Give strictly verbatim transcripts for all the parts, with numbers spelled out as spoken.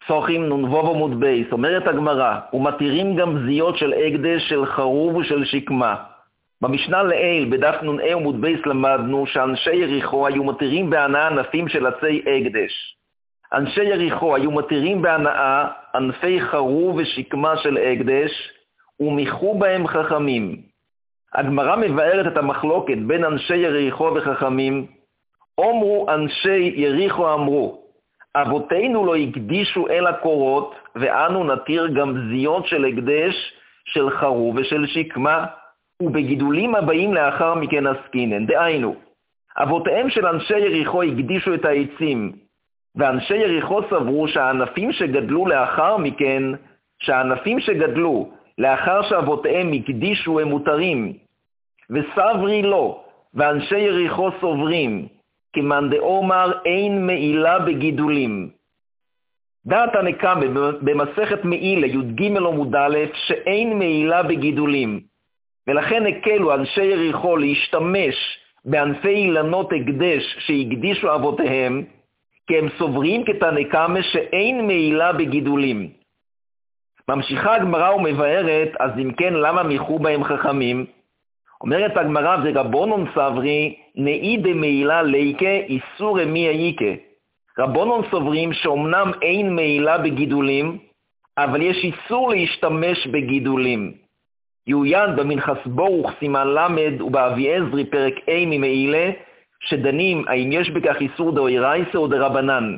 סוחים נונבוב עמוד בייס, אומרת הגמרא, ומתירים גם זיות של הקדש, של חרוב ושל שקמה. במשנה לעיל, בדף נ"ה עמוד בייס למדנו שאנשי יריחו היו מתירים בהנאה ענפים של עצי הקדש. אנשי יריחו היו מתירים בהנאה ענפי חרוב ושקמה של הקדש, ומיחו בהם חכמים. הגמרא מבארת את המחלוקת בין אנשי יריחו וחכמים. אומרו אנשי יריחו אמרו, אבותינו לא הקדישו אל הקורות, ואנו נתיר גם זיות של הקדש, של חרוב ושל שקמה, ובגידולים הבאים לאחר מכן עסקינן. דהיינו, אבותיהם של אנשי יריחו הקדישו את העצים, ואנשי יריחו סברו שהענפים שגדלו לאחר מכן, שהענפים שגדלו לאחר שאבותיהם הקדישו הם מותרים, וסברי לא, ואנשי יריחו סוברים, כמאן דאמר אין מעילה בגידולים. דעת הנקמה במסכת מעילה י"ג עמוד א' שאין מעילה בגידולים, ולכן הקלו אנשי יריחו להשתמש בענפי אילנות הקדש שהקדישו אבותיהם, כי הם סוברים כתנקמה שאין מעילה בגידולים. ממשיכה הגמרא ומבארת, אז אם כן למה מיחו בהם חכמים? אומרת הגמרא, ורבונון סברי נאי דמעילה ליקה איסור מי איקה. רבונון סוברים שאומנם אין מעילה בגידולים, אבל יש איסור להשתמש בגידולים. יויין במנחס ברוך סימן למד ובאבי עזרי פרק A ממעילה, שדנים האם יש בכך איסור דאורייתא או דרבנן.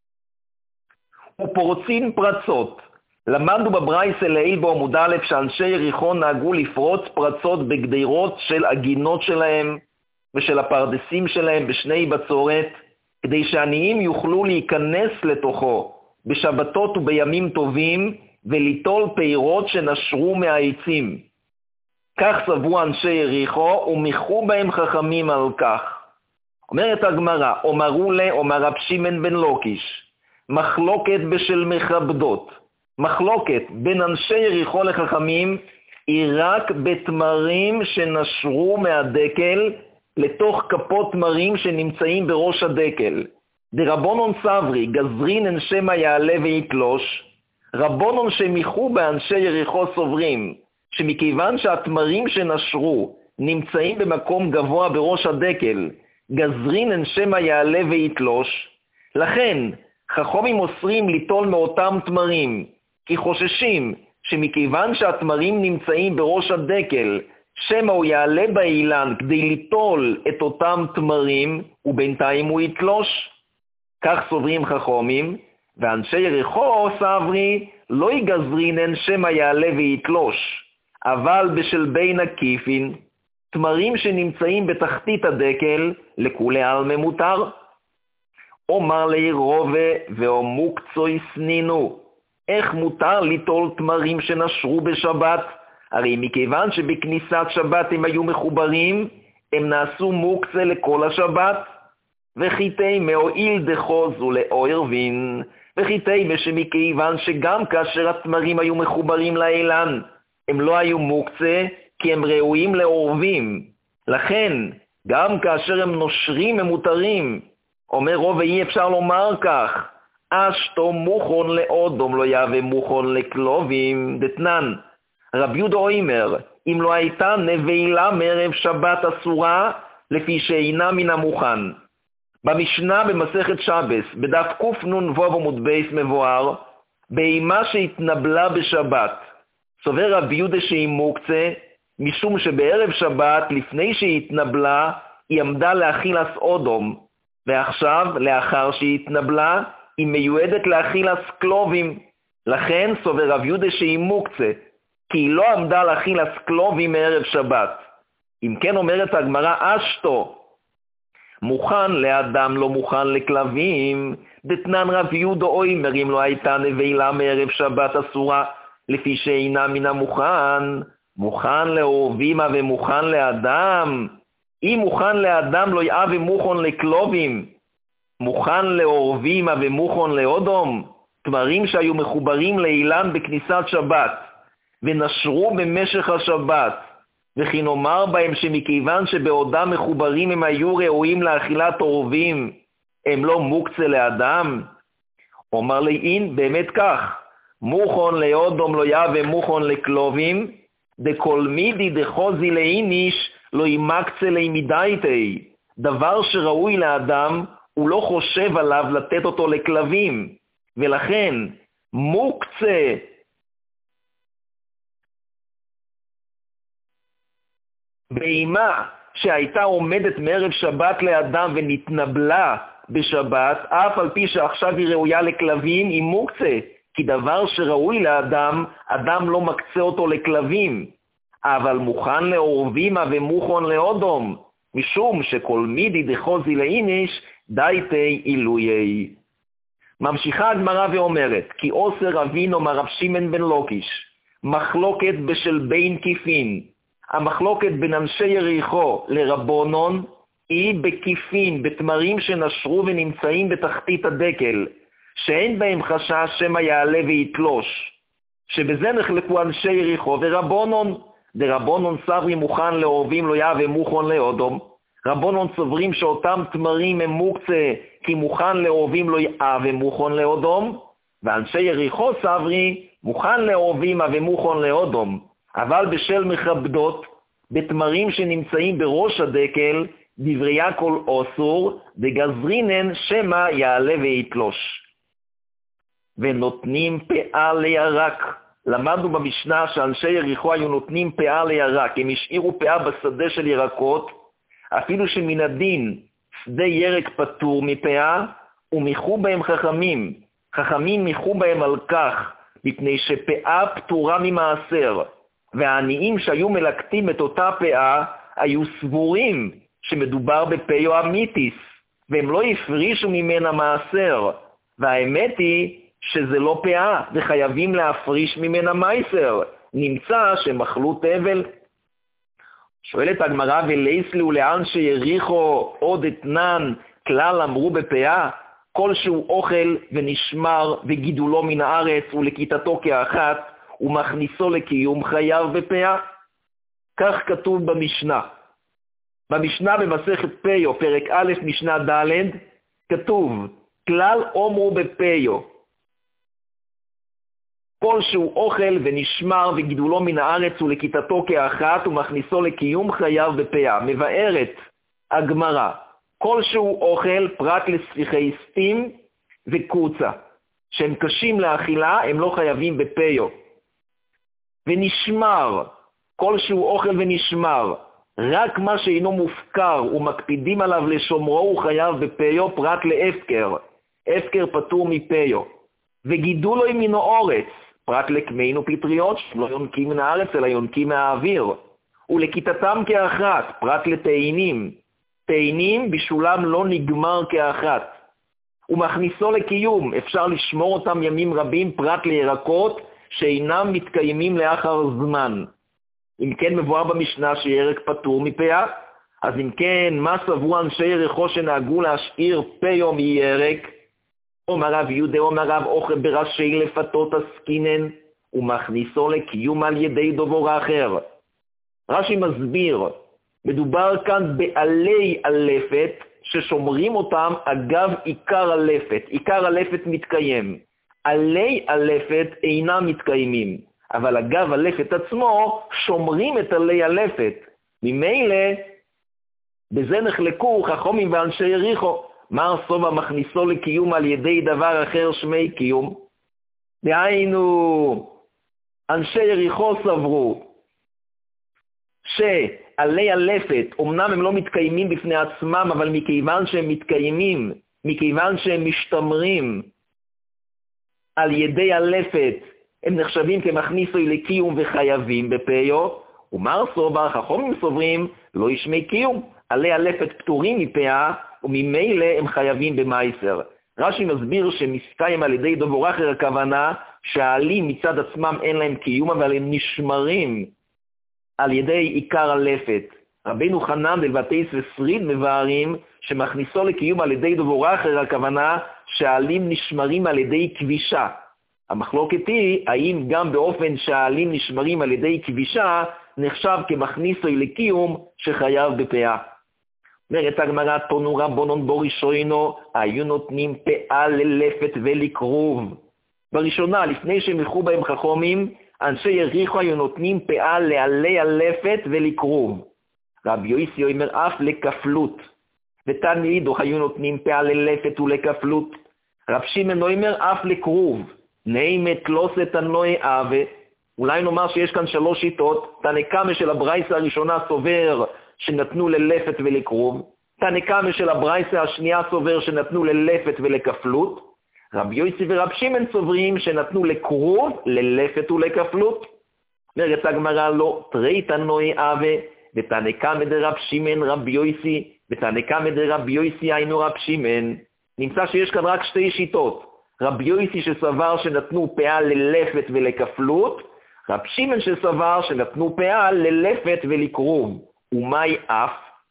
ופורצין פרצות. למדנו בברייתא לעיל בעמוד א' שאנשי יריחו נהגו לפרוץ פרצות בגדרות של הגינות שלהם ושל הפרדסים שלהם בשני בצורת, כדי שעניים יוכלו להיכנס לתוכו בשבתות ובימים טובים וליטול פירות שנשרו מהעצים. כך סברו אנשי יריחו ומיחו בהם חכמים על כך. אומרת הגמרא, אומרו לה, אומר רב שמעון בן לוקיש, מחלוקת בשל מכבדות. מחלוקת בין אנשי יריחו לחכמים היא רק בתמרים שנשרו מהדקל לתוך כפות תמרים שנמצאים בראש הדקל. דרבונון סברי גזרין אין שמא יעלה ויתלוש. רבונון שמיחו באנשי יריחו סוברים שמכיוון שהתמרים שנשרו נמצאים במקום גבוה בראש הדקל, גזרין אין שמא יעלה ויתלוש. לכן חכמים אוסרים ליטול מאותם תמרים, כי חוששים שמכיוון שהתמרים נמצאים בראש הדקל, שמא הוא יעלה באילן כדי ליטול את אותם תמרים, ובינתיים הוא יתלוש. כך סוברים חכמים, ואנשי יריחו סברי לא יגזרינן שמא יעלה ויתלוש, אבל בשל בין הכיפין, תמרים שנמצאים בתחתית הדקל, לכולי עלמא מותר. אומר לי רובה ואומוקצוי סנינו, איך מותר ליטול תמרים שנשרו בשבת? הרי מכיוון שבכניסת שבת הם היו מחוברים, הם נעשו מוקצה לכל השבת. וחיתי מאויל דחוזו לאוירבין, וחיתי משמכיוון שגם כאשר התמרים היו מחוברים לאילן, הם לא היו מוקצה, כי הם ראויים לעורבים. לכן, גם כאשר הם נושרים הם מותרים. אומר רוב אי אפשר לומר כך, אשתו מוכון לאודום לא יהווה מוכון לכלובים, דתנן. רב יהודה אומר, אם לא הייתה נבלה מערב שבת אסורה, לפי שאינה מן המוכן. במשנה במסכת שבס, בדף קנ"ו עמוד בייס מבואר, בהמה שהתנבלה בשבת. סובר רב יהודה שהיא מוקצה, משום שבערב שבת, לפני שהיא התנבלה, היא עמדה לאכילס אודום, ועכשיו, לאחר שהיא התנבלה, היא מיועדת לאכילס קלובים. לכן סובר רב יהודה שהיא מוקצה, כי היא לא עמדה לאכילס קלובים מערב שבת. אם כן אומרת הגמרא, אשתו, מוכן לאדם לא מוכן לכלבים, דתנן רב יהודה אומר, אם לא הייתה נבלה מערב שבת אסורה, לפי שאינה מן המוכן, מוכן לעורבימה ומוכן לאדם. אם מוכן לאדם לא יהווה מוכן לכלובים, מוכן לעורבימה ומוכן לאודום, תמרים שהיו מחוברים לאילן בכניסת שבת, ונשרו במשך השבת, וכי נאמר בהם שמכיוון שבעודם מחוברים הם היו ראויים לאכילת עורבים, הם לא מוקצה לאדם. אומר לי, אין, באמת כך. מוכון לאודום לא יהווה מוכון לכלובים, דכל מידי דחוזי לאיניש לא ימקצה לימידייתי. דבר שראוי לאדם, הוא לא חושב עליו לתת אותו לכלבים, ולכן מוקצה בהמה שהייתה עומדת מערב שבת לאדם ונתנבלה בשבת, אף על פי שעכשיו היא ראויה לכלבים, היא מוקצה, כי דבר שראוי לאדם, אדם לא מקצה אותו לכלבים, אבל מוכן לעורבימה ומוכן לאודום, משום שכל מידי דחוזי לאיניש דייתי אילויי. ממשיכה הגמרא ואומרת, כי אוסר אבינו מרב שמעון בן לוקיש, מחלוקת בשל בין כיפין. המחלוקת בין אנשי יריחו לרבונון היא בכיפין, בתמרים שנשרו ונמצאים בתחתית הדקל, שאין בהם חשש שמא יעלה ויתלוש. שבזה נחלקו אנשי יריחו ורבונון. דרבונון סברי מוכן לעורבים לא יהווה מוכן לאודום. רבונון סוברים שאותם תמרים הם מוקצה כי מוכן לעורבים לא יהווה מוכן לאודום, ואנשי יריחו סברי מוכן לעורבים ומוכן לאודום. אבל בשל מכבדות, בתמרים שנמצאים בראש הדקל, דבריה כל אוסור, דגזרינן שמא יעלה ויתלוש. ונותנים פאה לירק. למדנו במשנה שאנשי יריחו היו נותנים פאה לירק. הם השאירו פאה בשדה של ירקות, אפילו שמן הדין שדה ירק פטור מפאה, ומיחו בהם חכמים. חכמים מיחו בהם על כך, מפני שפאה פטורה ממעשר. והעניים שהיו מלקטים את אותה פאה, היו סבורים שמדובר בפאו אמיתיס, והם לא הפרישו ממנה מעשר. והאמת היא שזה לא פאה, וחייבים להפריש ממנה מייסר. נמצא שמחלו תבל. שואלת הגמרא, ולייסלו לאן שיריחו עוד אתנן כלל אמרו בפאה, כלשהו אוכל ונשמר וגידולו מן הארץ ולכיתתו כאחת, ומכניסו לקיום חייו בפאה. כך כתוב במשנה. במשנה במסכת פאו, פרק א' משנה ד', כתוב, כלל אומרו בפאו, כלשהו אוכל ונשמר וגידולו מן הארץ ולכיתתו כאחת, ומכניסו לקיום חייו בפאה. מבארת הגמרא, כלשהו אוכל פרט לספיחי סטים וקוצה, שהם קשים לאכילה, הם לא חייבים בפאו. ונשמר, כלשהו אוכל ונשמר, רק מה שאינו מופקר ומקפידים עליו לשומרו הוא חייב בפאו פרט לאפקר, אפקר פטור מפאו. וגידולו מינו אורץ, פרט לקמינו פטריות, שלא יונקים מן הארץ אלא יונקים מהאוויר. ולכיתתם כאחת, פרט לתאינים, תאינים בשולם לא נגמר כאחת. ומכניסו לקיום, אפשר לשמור אותם ימים רבים פרט לירקות, שאינם מתקיימים לאחר זמן. אם כן מבואר במשנה שירק פטור מפאה, אז אם כן, מה סברו אנשי יריחו שנהגו להשאיר פאו מירק? אומר רב יהודה, אומר רב אוכל בראשי לפתות עסקינן, ומכניסו לקיום על ידי דובור אחר. רש"י מסביר, מדובר כאן בעלי הלפת, ששומרים אותם אגב עיקר הלפת. עיקר הלפת מתקיים. עלי הלפת אינם מתקיימים, אבל אגב הלפת עצמו שומרים את עלי הלפת. ממילא, בזה נחלקו חכמים ואנשי יריחו. מר סובה מכניסו לקיום על ידי דבר אחר שמי קיום. דהיינו, אנשי יריחו סברו שעלי הלפת, אמנם הם לא מתקיימים בפני עצמם, אבל מכיוון שהם מתקיימים, מכיוון שהם משתמרים על ידי הלפת, הם נחשבים כמכניסו לקיום וחייבים בפאו. ומר סובה, חכמים סוברים, לא ישמי קיום. עלי הלפת פטורים מפאה, וממילא הם חייבים במייסר. רש"י מסביר שמסתיים על ידי דובור אחר, הכוונה שהעלים מצד עצמם אין להם קיום, אבל הם נשמרים על ידי עיקר הלפת. רבינו חנן דלבתיס ושריד מבארים שמכניסו לקיום על ידי דובור אחר, הכוונה שהעלים נשמרים על ידי כבישה. המחלוקת היא האם גם באופן שהעלים נשמרים על ידי כבישה נחשב כמכניסו לקיום שחייב בפאה. אומרת הגמרא, תנו רבנן בראשונו, היו נותנים פאה ללפת ולקרוב. בראשונה, לפני שהם ילכו בהם חכמים, אנשי יריחו היו נותנים פאה לעלי הלפת ולקרוב. רבי יוסי אומר אף לכפלות. ותלמידו היו נותנים פאה ללפת ולכפלות. רב שמעון אומר אף לקרוב. נעימת לוסת הנוי אבה. אולי נאמר שיש כאן שלוש שיטות. תנא קמא של הברייסה הראשונה סובר שנתנו ללפת ולקרוב. תנא קמא של הברייסה השנייה סובר שנתנו ללפת ולכפלות. רבי יוסי ורב שמעון סוברים שנתנו לקרוב, ללפת ולכפלות. אומרת הגמרא לא, תראית נוי אבה, ותנא קמא דרב שמעון רבי יוסי, ותנא קמא דרבי יוסי היינו רב שמעון. נמצא שיש כאן רק שתי שיטות. רבי יוסי שסבר שנתנו פאה ללפת ולכפלות, רב שמעון שסבר שנתנו פאה ללפת ולקרוב. ומאי אף?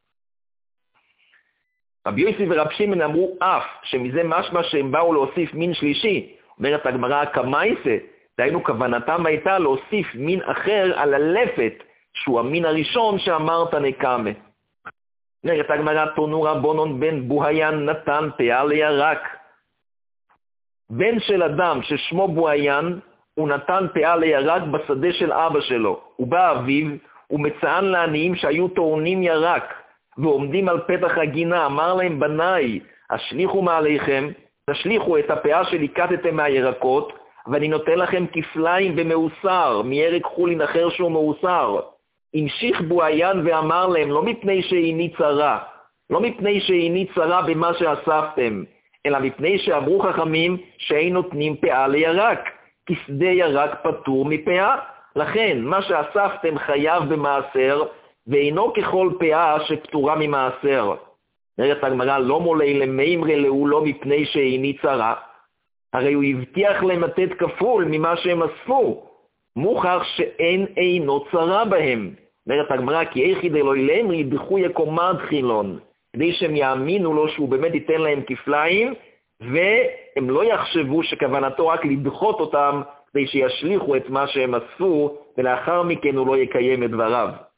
רבי יוסי ורב שמעון אמרו אף, שמזה משמע שהם באו להוסיף מין שלישי. אומרת הגמרא קמייסה, דהיינו כוונתם הייתה להוסיף מין אחר על הלפת, שהוא המין הראשון שאמר תנא קמא. אומרת הגמרא, תנו רבנן בן בוהיין נתן פאה לירק. בן של אדם ששמו בוהיין, הוא נתן פאה לירק בשדה של אבא שלו. הוא בא אביו, הוא מצען לעניים שהיו טעונים ירק, ועומדים על פתח הגינה, אמר להם בניי, השליחו מעליכם, תשליחו את הפאה שליקטתם מהירקות, ואני נותן לכם כפליים במאוסר, מירק חולין אחר שהוא מאוסר. המשיך בוהיין ואמר להם, לא מפני שעיני צרה, לא מפני שעיני צרה במה שאספתם, אלא מפני שאמרו חכמים שאין נותנים פאה לירק, כי שדה ירק פטור מפאה, לכן מה שאספתם חייב במעשר, ואינו ככל פאה שפטורה ממעשר. אומרת הגמרא, לא מולי למימרי לאו לא מפני שעיני צרה, הרי הוא הבטיח להם לתת כפול ממה שהם אספו, מוכח שאין אינו צרה בהם. אומרת הגמרא, כי איך ידי לא ילמרי דחו יקומד חילון, כדי שהם יאמינו לו שהוא באמת ייתן להם כפליים, והם לא יחשבו שכוונתו רק לדחות אותם, כדי שישליחו את מה שהם אספו, ולאחר מכן הוא לא יקיים את דבריו.